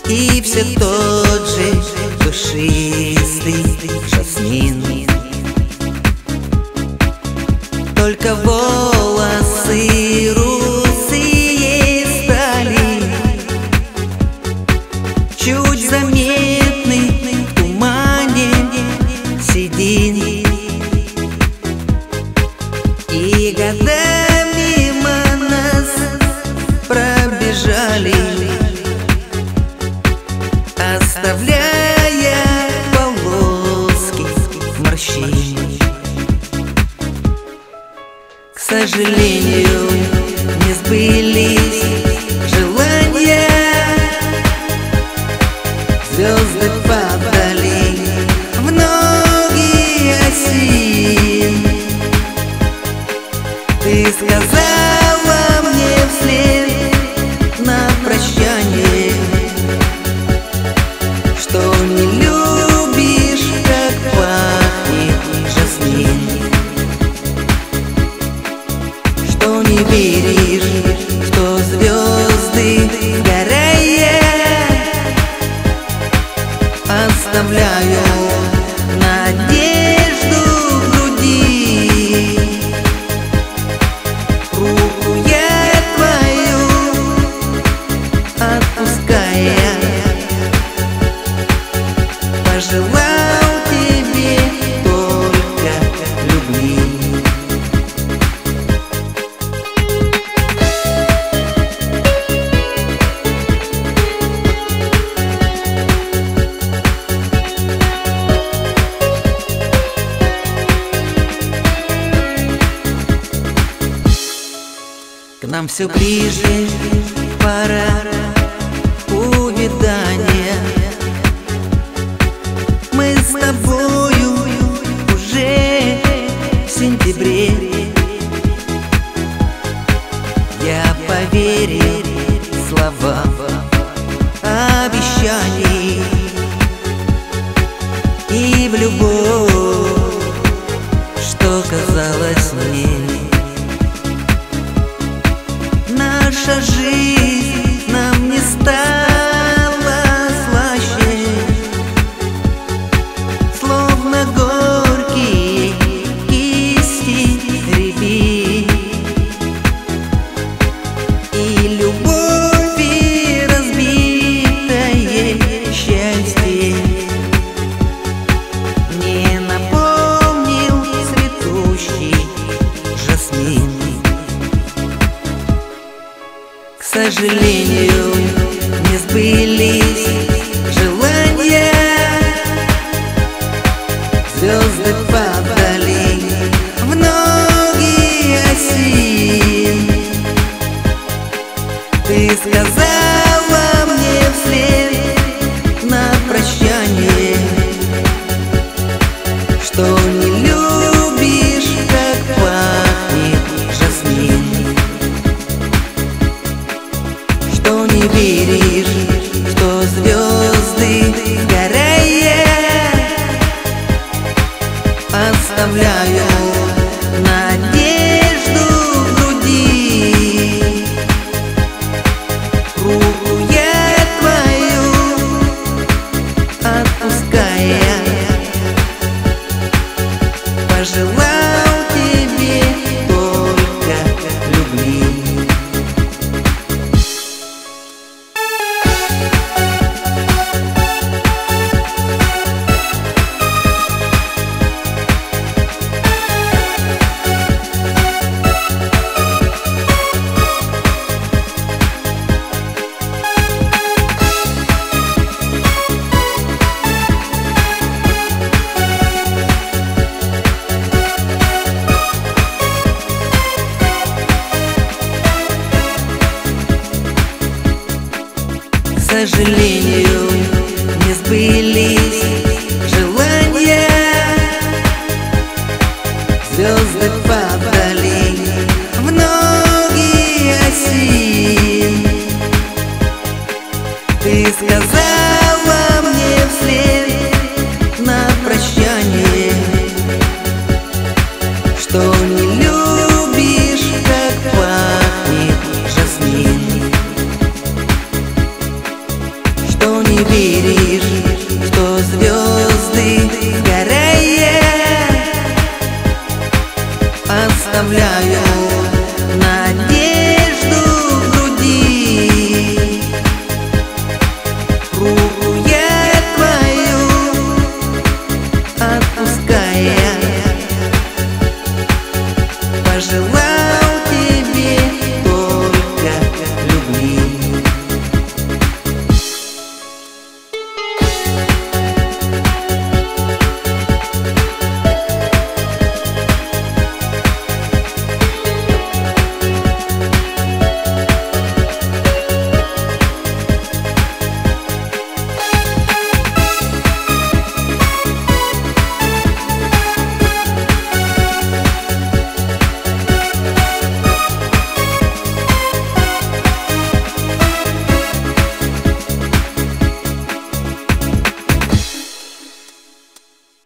И все тот же душистый жасмин. Только волосы русые стали чуть заметны в тумане седин. И года мимо нас пробежали, оставляя полоски морщин. К сожалению, не сбылись желания, звезды падали в ноги осин. Ты сказала мне вслед на прощание, что не любишь, как пахнет жасмин, что не веришь, что звезды сгорая оставляю надежду в груди. Руку я твою отпуская, пожелал тебе только любви. К нам все ближе пора увядания. Мы с тобою уже в сентябре. Я поверил словам обещаний и в любовь, что казалось мне. Наша жизнь нам не стала слаще, словно горькие кисти рябин. И любовь, и разбитое счастье не напомнил цветущий жасмин. К сожалению, не сбылись желания, звезды падали в ноги осин. Ты сказала мне вслед на прощание, что не любишь, как пахнет жасмин, что не веришь, что звезды сгорая оставляю надежду в груди. Руку я твою отпуская, пожелал тебе только любви. К сожалению, не сбылись желания, звезды падали в ноги осин. Ты сказала мне вслед на прощание, что не любишь, как пахнет жасмин, что веришь, что звезды скорее оставляют